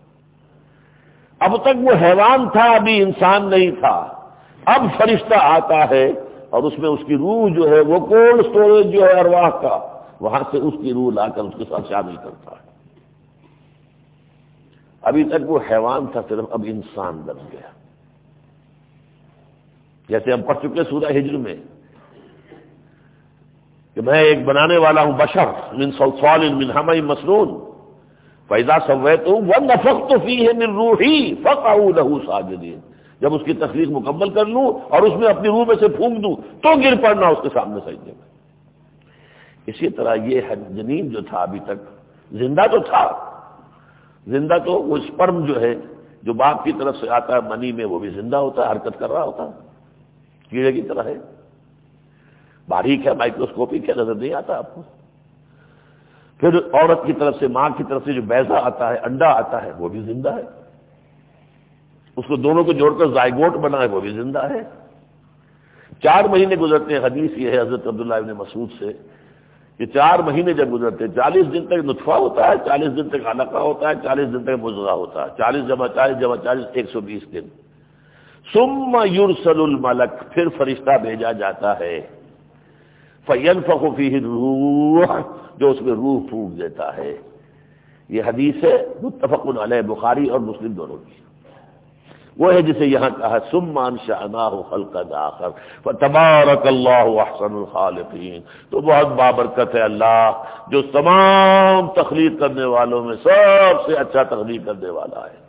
اب تک وہ حیوان تھا، ابھی انسان نہیں تھا، اب فرشتہ آتا ہے اور اس میں اس کی روح جو ہے وہ کولڈ سٹوریج جو ہے ارواح کا، وہاں سے اس کی روح لا کر اس کے ساتھ شامل کرتا ہے۔ ابھی تک وہ حیوان تھا صرف، اب انسان بن گیا۔ جیسے ہم پڑھ چکے سورہ ہجر میں کہ میں ایک بنانے والا ہوں بشر من صلصال من حمأ مسنون فإذا سويته ونفخت فيه من روحي فقعوا له ساجدين، جب اس کی تخلیق مکمل کر لوں اور اس میں اپنی روح میں سے پھونک دوں تو گر پڑنا اس کے سامنے سجدے میں۔ اسی طرح یہ جنین جو تھا ابھی تک زندہ تو تھا، زندہ تو وہ اسپرم جو ہے جو باپ کی طرف سے آتا ہے منی میں، وہ بھی زندہ ہوتا ہے، حرکت کر رہا ہوتا ہے، کیڑے کی طرح ہے، باریک ہے، مائکروسکوپک ہے، نظر نہیں آتا آپ کو۔ پھر عورت کی طرف سے، ماں کی طرف سے جو بیضہ آتا ہے، انڈا آتا ہے، وہ بھی زندہ ہے، اس کو دونوں کو جوڑ کر زائگوٹ بنا ہے، وہ بھی زندہ ہے۔ 4 مہینے گزرتے ہیں، حدیث یہ ہے حضرت عبداللہ ابن مسعود سے کہ 4 مہینے جب گزرتے ہیں، 40 دن تک نطفہ ہوتا ہے، 40 دن تک علقہ ہوتا ہے، 40 دن تک مضغہ ہوتا ہے، 40 جمع 40 جمع 40 120 دن۔ ثم یرسل الملک، پھر فرشتہ بھیجا جاتا ہے، فینفخ فیہ الروح، جو اس میں روح پھونک دیتا ہے۔ یہ حدیث ہے متفق علیہ، بخاری اور مسلم دونوں کی، وہ ہے جسے یہاں کہا ثم انشأناہ خلقا آخر فتبارک اللہ احسن الخالقین، تو بہت بابرکت ہے اللہ جو تمام تخلیق کرنے والوں میں سب سے اچھا تخلیق کرنے والا ہے۔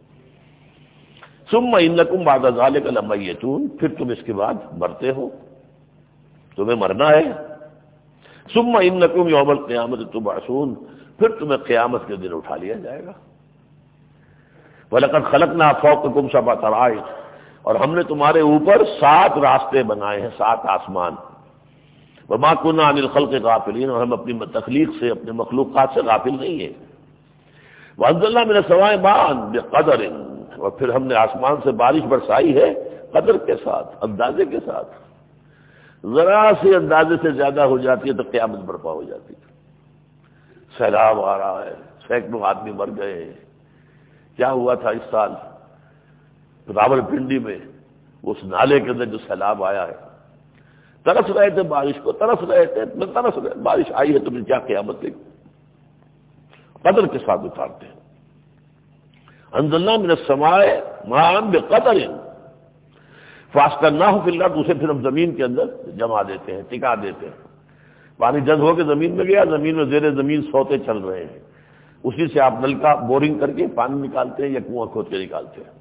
ثم انکم بعد ذلک لمیتون، پھر تم اس کے بعد مرتے ہو، تمہیں مرنا ہے۔ ثم انکم یوم القیامت تبعثون، پھر تمہیں قیامت کے دن اٹھا لیا جائے گا۔ وَلَقَدْ خَلَقْنَا فَوْقَكُمْ سَبْعَ طَرَائِقَ، اور ہم نے تمہارے اوپر 7 راستے بنائے ہیں، 7 آسمان۔ وَمَا كُنَّا عَنِ الْخَلْقِ غَافِلِينَ، اور ہم اپنی تخلیق سے، اپنے مخلوقات سے غافل نہیں ہیں۔ وَأَنزَلْنَا مِنَ السَّمَاءِ مَاءً بِقَدَرٍ، اور پھر ہم نے آسمان سے بارش برسائی ہے قدر کے ساتھ، اندازے کے ساتھ۔ ذرا سے اندازے سے زیادہ ہو جاتی ہے تو قیامت برپا ہو جاتی ہے، سیلاب آ رہا ہے، سینکڑوں آدمی مر گئے۔ کیا ہوا تھا اس سال راول پنڈی میں، اس نالے کے اندر جو سیلاب آیا ہے، ترس رہے تھے بارش کو، ترس رہے تھے، بارش آئی ہے تو پھر کیا قیامت کی قدر کے ساتھ اتارتے ہیں۔ انزلنا من السماء ماء بقدر فاسکناہ فی الارض، اسے پھر ہم زمین کے اندر جما دیتے ہیں، ٹکا دیتے ہیں۔ پانی جذب ہو کے زمین میں گیا، زمین میں زیر زمین سوتے چل رہے ہیں، اسی سے آپ نلکا بورنگ کر کے پانی نکالتے ہیں یا کنواں کھود کے نکالتے ہیں۔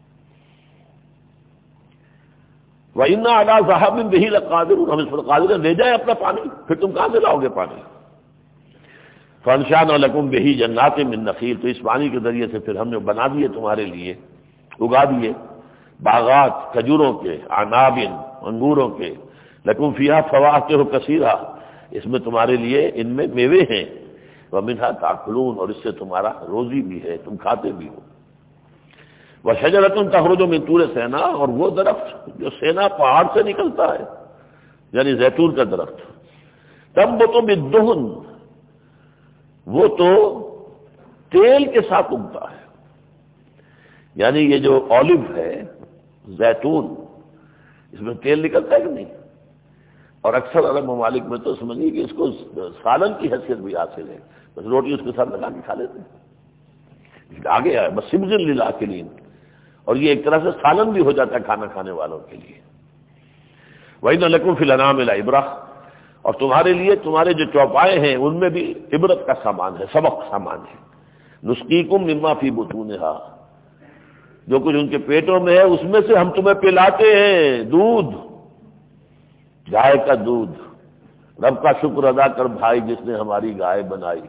وَإِنَّا عَلَىٰ ذَهَابٍ بِهِ لَقَادِرُونَ، ہم اس پر قادر ہیں، لے جائیں اپنا پانی، پھر تم کہاں سے لاؤ گے پانی؟ فَأَنشَأْنَا لَكُمْ بِهِ جَنَّاتٍ مِّن نَخِيلٍ، تو اس پانی کے ذریعے سے پھر ہم نے بنا دیے تمہارے لیے، اگا دیے باغات کھجوروں کے، اعناب، انگوروں کے، لَكُمْ فِيهَا فَوَاكِهُ كَثِيرَةٌ، اس میں تمہارے لیے ان میں میوے ہیں، وَمِنْهَا تَأْكُلُونَ، اور اس سے تمہارا روزی بھی ہے، تم کھاتے بھی ہو۔ وَشَجَرَةٌ تَخْرُجُ مِنْ طُورِ سِینَاء، اور وہ درخت جو سینا پہاڑ سے نکلتا ہے، یعنی زیتون کا درخت، تنبت بالدہن، وہ تو تیل کے ساتھ اگتا ہے، یعنی یہ جو اولیو ہے، زیتون، اس میں تیل نکلتا ہے کہ نہیں؟ اور اکثر عرب ممالک میں تو سمجھیے کہ اس کو سالن کی حیثیت بھی حاصل ہے، بس روٹی اس کے ساتھ لگا کے کھا لیتے ہیں، آگے ہے بس سمزن للآکلین، اور یہ ایک طرح سے سالن بھی ہو جاتا ہے کھانا کھانے والوں کے لیے۔ وَإِنَّ لَكُمْ فِي الْأَنْعَامِ لَعِبْرَةً، اور تمہارے لیے تمہارے جو چوپائے ہیں ان میں بھی عبرت کا سامان ہے، سبق سامان ہے۔ نُسْقِيكُم مِّمَّا فِي بُطُونِهَا، جو کچھ ان کے پیٹوں میں ہے اس میں سے ہم تمہیں پلاتے ہیں دودھ، گائے کا دودھ۔ رب کا شکر ادا کر بھائی جس نے ہماری گائے بنائی۔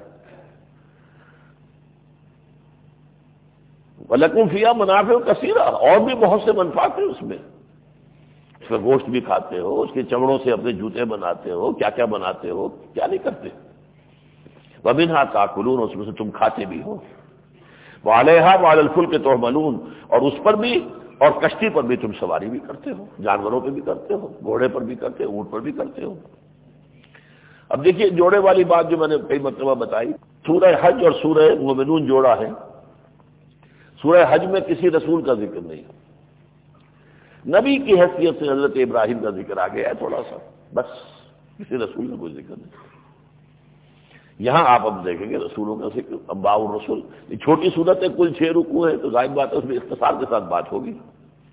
وَلَكُمْ فِيهَا مَنَافِعُ كَثِيرَةٌ، اور بھی بہت سے منفعت ہیں اس میں کا گوشت بھی کھاتے ہو، اس کے چمڑوں سے اپنے جوتے بناتے ہو، کیا کیا بناتے ہو، کیا نہیں کرتے۔ وَمِنْهَا تَأْكُلُونَ، اس میں سے تم کھاتے بھی ہو۔ وَعَلَيْهَا وَعَلَى الْفُلْكِ تُحْمَلُونَ، اور اس پر بھی اور کشتی پر بھی تم سواری بھی کرتے ہو، جانوروں پہ بھی کرتے ہو، گھوڑے پر بھی کرتے ہو، اونٹ پر بھی کرتے ہو۔ اب دیکھیے جوڑے والی بات جو میں نے کئی مرتبہ بتائی، سورہ حج اور سورہ مومنون جوڑا ہے۔ سورہ حج میں کسی رسول کا ذکر نہیں، نبی کی حیثیت سے حضرت ابراہیم کا ذکر آ گیا ہے تھوڑا سا، بس کسی رسول کا کوئی ذکر نہیں۔ یہاں آپ اب دیکھیں گے رسولوں کا ذکر، انباء الرسل، چھوٹی صورت ہے، کل 6 رکوع ہے، تو ظاہر بات ہے اس میں اختصار کے ساتھ بات ہوگی۔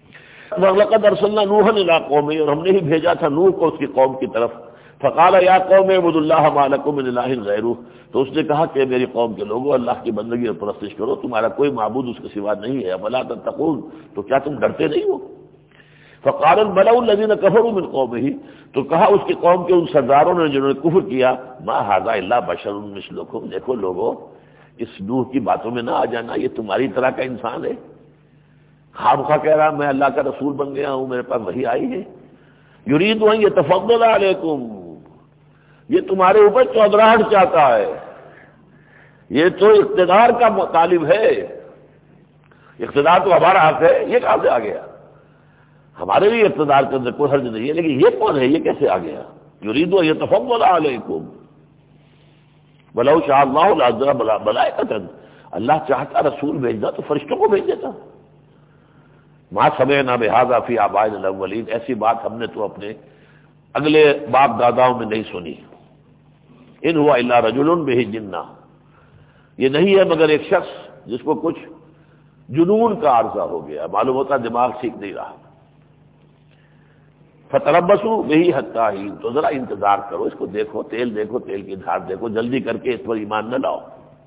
وَلَقَدْ أَرْسَلْنَا نُوحًا إِلَىٰ قَوْمِهِ، اور ہم نے ہی بھیجا تھا نوح کو اس کی قوم کی طرف. فَقَالَ يَا قَوْمِ اعْبُدُوا اللَّهَ مَا لَكُم مِّنْ إِلَٰهٍ غَيْرُهُ، تو اس نے کہا کہ میری قوم کے لوگوں اللہ کی بندگی اور پرستش کرو، تمہارا کوئی معبود اس کے سوا نہیں ہے. أَفَلَا تَتَّقُونَ، تو کیا تم ڈرتے نہیں ہو؟ فَقَالَ الْمَلَأُ الَّذِينَ كَفَرُوا مِنْ قَوْمِهِ، تو کہا اس کی قوم کے ان سرداروں نے جنہوں نے کفر کیا، مَا هَٰذَا إِلَّا بَشَرٌ مِثْلُكُمْ، دیکھو لوگو اس نوح کی باتوں میں نہ آ جانا، یہ تمہاری طرح کا انسان ہے. خامخواہ کہہ رہا میں اللہ کا رسول بن گیا ہوں، میرے پاس وحی آئی ہے. یرید ان یتفضل علیکم، یہ تمہارے اوپر چودراہٹ چاہتا ہے، یہ تو اقتدار کا طالب ہے. اقتدار تو ہمارا حق ہے، یہ کہاں سے آ گیا؟ ہمارے لیے اقتدار کے اندر کوئی حرج نہیں ہے، لیکن یہ کون ہے، یہ کیسے آ گیا؟ یرید ان یتفضل علیکم ولو شاء اللہ لعذب ملائکۃ، اللہ چاہتا رسول بھیجنا تو فرشتوں کو بھیج دیتا. ما سمعنا بہذا فی آبائنا الاولین، ایسی بات ہم نے تو اپنے اگلے باپ داداؤں میں نہیں سنی. ان ہوا الا رجل بہ جنہ، یہ نہیں ہے مگر ایک شخص جس کو کچھ جنون کا عارضہ ہو گیا، معلوم ہوتا دماغ ٹھیک نہیں رہا. فتربصوا بہ حتی حین، تو ذرا انتظار کرو، اس کو دیکھو، تیل دیکھو، تیل کی دھار دیکھو، جلدی کر کے اس پر ایمان نہ لاؤ.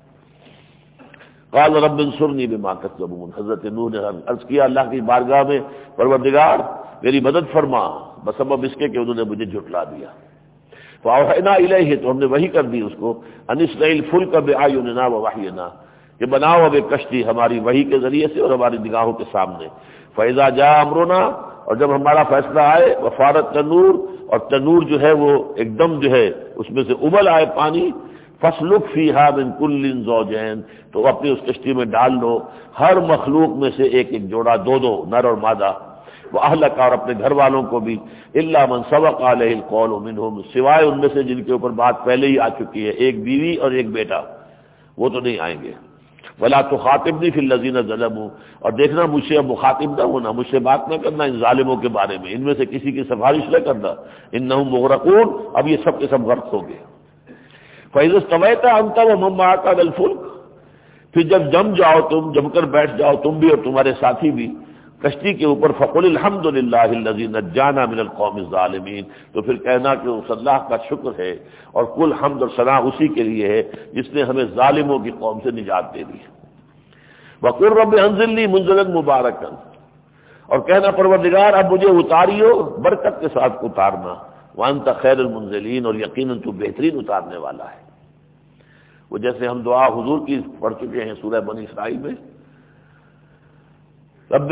قال رب انصرنی بما کذبون، حضرت نوح نے عرض کیا اللہ کی بارگاہ میں، پروردگار میری مدد فرما بسبب اس کے کہ انہوں نے مجھے جھٹلا دیا. فاوحینا الیہ، تو ہم نے وحی کر دی اس کو، ان اصنع الفلک باعیننا ووحینا، کہ بناؤ اب ایک کشتی ہماری وحی کے ذریعے سے اور ہماری نگاہوں کے سامنے. فاذا جاء امرنا، اور جب ہمارا فیصلہ آئے، وفارت تنور، اور تنور جو ہے وہ ایک دم جو ہے اس میں سے ابل آئے پانی، فَاسْلُكْ فِيهَا مِن كُلٍّ زَوْجَيْنِ، تو اپنی اس کشتی میں ڈال لو ہر مخلوق میں سے ایک ایک جوڑا، دو دو نر اور مادہ. وَأَهْلَكَ، اور اپنے گھر والوں کو بھی، إِلَّا مَنْ سَبَقَ عَلَيْهِ الْقَوْلُ مِنْهُمْ، سوائے ان میں سے جن کے اوپر بات پہلے ہی آ چکی ہے، ایک بیوی اور ایک بیٹا، وہ تو نہیں آئیں گے. وَلَا تُخَاطِبْنِي فِي الَّذِينَ ظَلَمُوا، اور دیکھنا مجھ سے اب مخاطب نہ ہونا، مجھ سے بات نہ کرنا ان ظالموں کے بارے میں، ان میں سے کسی کی سفارش نہ کرنا. إِنَّهُمْ مُغْرَقُونَ، اب یہ سب کے سب غرق ہو گئے. فَإِذَا اسْتَوَيْتَ أَنْتَ وَمَن مَّعَكَ عَلَى الْفُلْكِ، پھر جب جم جاؤ تم، جم کر بیٹھ جاؤ تم بھی اور تمہارے ساتھی بھی کشتی کے اوپر، فَقُلِ الْحَمْدُ لِلَّهِ الَّذِي نَجَّانَا مِنَ الْقَوْمِ الظَّالِمِينَ، تو پھر کہنا کہ اس اللہ کا شکر ہے اور کل حمد اور ثنا اسی کے لیے ہے جس نے ہمیں ظالموں کی قوم سے نجات دے دی. وَقُلْ رَبِّ أَنزِلْنِي مُنزِلًا مُبَارَكًا، اور کہنا پروردگار اب مجھے اتاریو برکت کے ساتھ اتارنا. وَأَنْتَ خَيْرُ الْمُنزِلِينَ، اور یقیناً تو بہترین اتارنے والا ہے. وہ جیسے ہم دعا حضور کی پڑھ چکے ہیں سورہ بنی اسرائیل میں، رب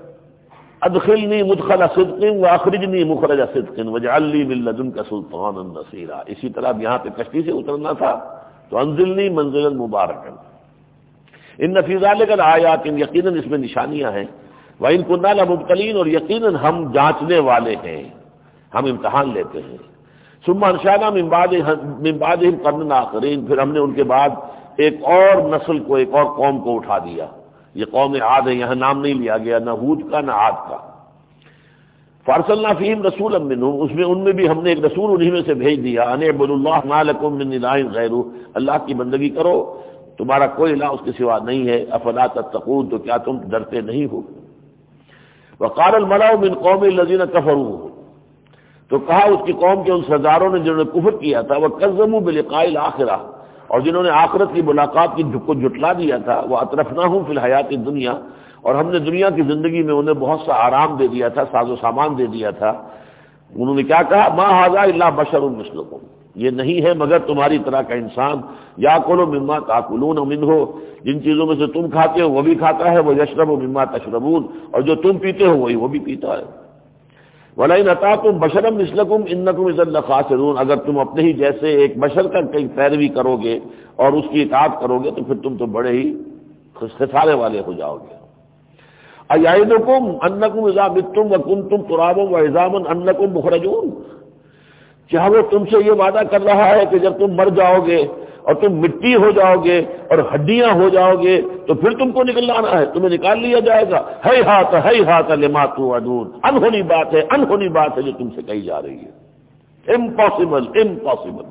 ادخلنی مدخل صدق واخرجنی مخرج صدق واجعل لی من لدنک سلطانا نصیرا. اسی طرح یہاں پہ کشتی سے اترنا تھا تو انزلنی منزلا مبارکا، ان فی ذلک الآیات، یقیناً اس میں نشانیاں ہیں. وَإِن كُنَّا لَمُبْتَلِينَ، اور یقیناً ہم جانچنے والے ہیں، ہم امتحان لیتے ہیں. ثم انشأنا من بعدهم قرنا آخرین، پھر ہم نے ان کے بعد ایک اور نسل کو، ایک اور قوم کو اٹھا دیا. یہ قوم عاد ہے، یہاں نام نہیں لیا گیا نہ ہود کا نہ عاد کا. فارسلنا فیہم رسولا منہم، اس میں ان میں بھی ہم نے ایک رسول انہی میں سے بھیج دیا، ان اعبدوا اللہ ما لکم من الہ غیرہ، اللہ کی بندگی کرو، تمہارا کوئی الہ اس کے سوا نہیں ہے. افلا تتقون، تو کیا تم ڈرتے نہیں ہو. وقال الملأ من قوم الذین کفروا، تو کہا اس کی قوم کے ان سرداروں نے جنہوں نے کفر کیا تھا، وکذبوا بلقاء الآخرہ، اور جنہوں نے آخرت کی ملاقات کو جھٹلا دیا تھا، وَأَتْرَفْنَاهُمْ فِي الْحَيَاةِ الدُّنْيَا، اور ہم نے دنیا کی زندگی میں انہیں بہت سا آرام دے دیا تھا، ساز و سامان دے دیا تھا. انہوں نے کیا کہا، مَا هَٰذَا إِلَّا بَشَرٌ مِثْلُكُمْ، یہ نہیں ہے مگر تمہاری طرح کا انسان. يَأْكُلُ مِمَّا تَأْكُلُونَ مِنْهُ، جن چیزوں میں سے تم کھاتے ہو وہ بھی کھاتا ہے، وَيَشْرَبُ مِمَّا تَشْرَبُونَ، اور جو تم پیتے ہو وہی وہ بھی پیتا ہے. وَلَئِنْ أَطَعْتُمْ بَشَرًا مِثْلَكُمْ إِنَّكُمْ إِذًا لَخَاسِرُونَ، اگر تم اپنے ہی جیسے ایک بشر کا کہیں پیروی کرو گے اور اس کی اطاعت کرو گے تو پھر تم تو بڑے ہی خسارے والے ہو جاؤ گے. أَيَعِدُكُمْ أَنَّكُمْ إِذَا مِتُّمْ وَكُنْتُمْ تُرَابًا وَعِظَامًا أَنَّكُمْ مُخْرَجُونَ، کیا وہ تم سے یہ وعدہ کر رہا ہے کہ جب تم مر جاؤ گے اور تم مٹی ہو جاؤ گے اور ہڈیاں ہو جاؤ گے تو پھر تم کو نکلنا ہے، تمہیں نکال لیا جائے گا. ہیہات لما توعدون، انہونی بات ہے، انہونی بات ہے جو تم سے کہی جا رہی ہے. Impossible, impossible.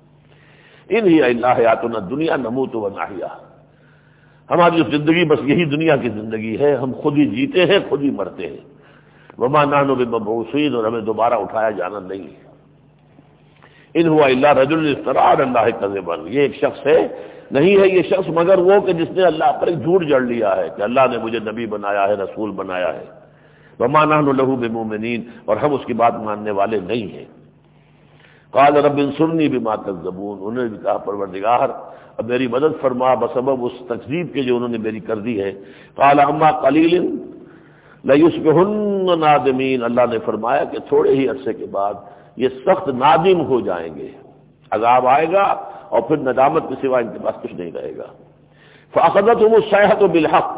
ان ہی الا حیاتنا الدنیا نموت و نحیا، ہماری زندگی بس یہی دنیا کی زندگی ہے، ہم خود ہی جیتے ہیں خود ہی مرتے ہیں. وما نحن بمبعوثین، اور ہمیں دوبارہ اٹھایا جانا نہیں ہے. ان هو الا رجل افترى على الله كذبا، یہ ایک شخص ہے، نہیں ہے یہ شخص مگر وہ کہ جس نے اللہ پر ایک جھوٹ جڑ لیا ہے کہ اللہ نے مجھے نبی بنایا ہے، رسول بنایا ہے. وما نحن له بمؤمنین، اور ہم اس کی بات ماننے والے نہیں ہیں. قال رب انصرنی بما كذبون، انہوں نے بھی کہا پروردگار اب میری مدد فرما بسبب اس تکذیب کے جو انہوں نے میری کر دی ہے. قال اما قلیل لیصبحن نادمین، اللہ نے فرمایا کہ تھوڑے ہی عرصے کے بعد یہ سخت نادم ہو جائیں گے، عذاب آئے گا اور پھر ندامت کے سوا ان کے پاس کچھ نہیں رہے گا. فاخذتهم الصیحۃ بالحق،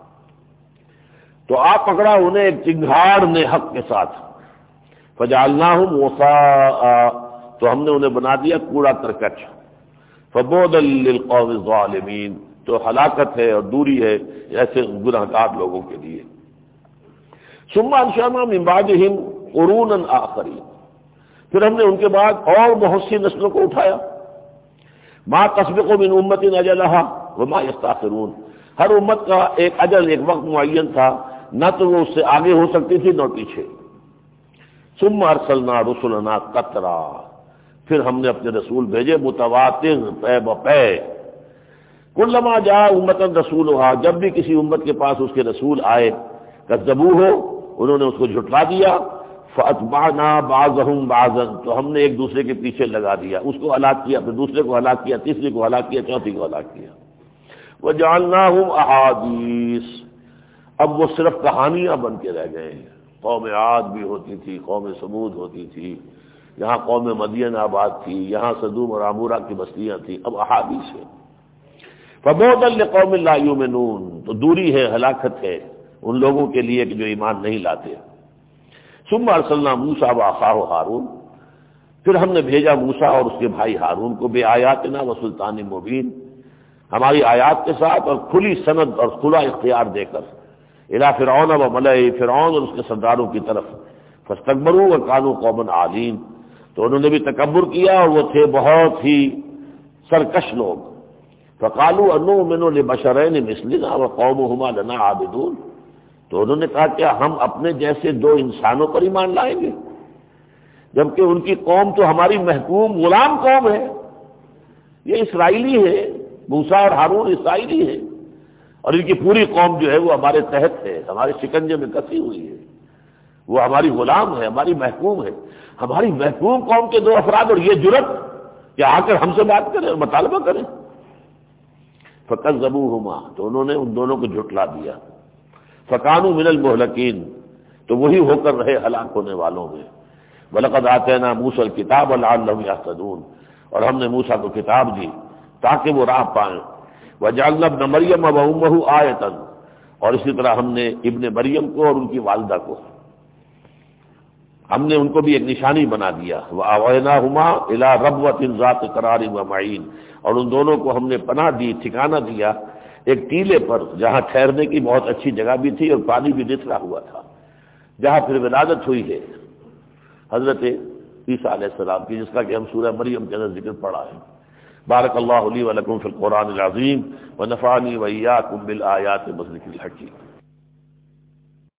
تو آپ پکڑا انہیں ایک چنگھاڑ نے حق کے ساتھ. فجعلناهم غثاء، تو ہم نے انہیں بنا دیا کوڑا کرکٹ. فبعدا للقوم الظالمین، تو ہلاکت ہے اور دوری ہے ایسے گناہگار لوگوں کے لیے. ثم انشأنا من بعدهم قرونا آخرین، پھر ہم نے ان کے بعد اور بہت سی نسلوں کو اٹھایا. ما تسبق من امت اجلها وما یستاخرون، ہر امت کا ایک اجل، ایک وقت معین تھا، نہ تو وہ اس سے آگے ہو سکتی تھی نہ پیچھے. ثم ارسلنا رسلنا قطرا، پھر ہم نے اپنے رسول بھیجے متواتر، پے بپے. کلما جاء امۃ رسولها، جب بھی کسی امت کے پاس اس کے رسول آئے، کذبوہ، انہوں نے اس کو جھٹلا دیا. فاتبعنا بعضهم بعضا، تو ہم نے ایک دوسرے کے پیچھے لگا دیا، اس کو ہلاک کیا، پھر دوسرے کو ہلاک کیا، تیسرے کو ہلاک کیا، چوتھی کو ہلاک کیا. وجعلناهم احادیث، اب وہ صرف کہانیاں بن کے رہ گئے ہیں. قوم عاد بھی ہوتی تھی، قوم سمود ہوتی تھی، یہاں قوم مدین آباد تھی، یہاں سدوم اور عمورہ کی بستیاں تھیں، اب احادیث ہے. فبعدا لقوم لا یؤمنون، تو دوری ہے، ہلاکت ہے ان لوگوں کے لیے کہ جو ایمان نہیں لاتے. ثم ارسلنا موسیٰ واخاہ ہارون، پھر ہم نے بھیجا موسیٰ اور اس کے بھائی ہارون کو بآیاتنا وسلطان مبین، ہماری آیات کے ساتھ اور کھلی سند اور کھلا اختیار دے کر. الی فرعون و ملئہ، فرعون اور اس کے سرداروں کی طرف. فاستکبروا وکانوا قوما عالین، تو انہوں نے بھی تکبر کیا اور وہ تھے بہت ہی سرکش لوگ. فقالوا انؤمن لبشرین مثلنا وقومهما لنا عابدون، تو انہوں نے کہا کیا ہم اپنے جیسے دو انسانوں پر ایمان لائیں گے جبکہ ان کی قوم تو ہماری محکوم غلام قوم ہے. یہ اسرائیلی ہے، موسیٰ اور ہارون اسرائیلی ہے، اور ان کی پوری قوم جو ہے وہ ہمارے تحت ہے، ہمارے شکنجے میں کسی ہوئی ہے، وہ ہماری غلام ہے، ہماری محکوم ہے. ہماری محکوم قوم کے دو افراد اور یہ جرت کہ آ کر ہم سے بات کریں اور مطالبہ کریں. فکذبوہما، تو انہوں نے ان دونوں کو جھٹلا دیا. فکانوا من المہلکین، تو وہی ہو کر رہے ہلاک ہونے والوں میں. وَلَقَدْ آتَيْنَا مُوسَى الْكِتَابَ لَعَلَّهُمْ يَهْتَدُونَ، اور ہم نے موسیٰ کو کتاب دی تاکہ وہ راہ پائیں. وَجَعَلْنَا ابْنَ مَرْيَمَ وَأُمَّهُ آیَةً، اور اسی طرح ہم نے ابن مریم کو اور ان کی والدہ کو ہم نے ان کو بھی ایک نشانی بنا دیا. وَأَوَيْنَاهُمَا إِلَىٰ رَبْوَةٍ ذَاتِ قَرَارٍ وَمَعِينٍ، اور ان دونوں کو ہم نے پناہ دی، ٹھکانہ دیا ایک ٹیلے پر جہاں ٹھہرنے کی بہت اچھی جگہ بھی تھی اور پانی بھی نتھرا ہوا تھا، جہاں پھر ولادت ہوئی ہے حضرت عیسیٰ علیہ السلام کی، جس کا کہ ہم سورہ مریم کے اندر ذکر پڑھا ہے. بارک اللہ لی و لکم فی القرآن العظیم ونفعنی و ایاکم بالآیات والذکر الحکیم.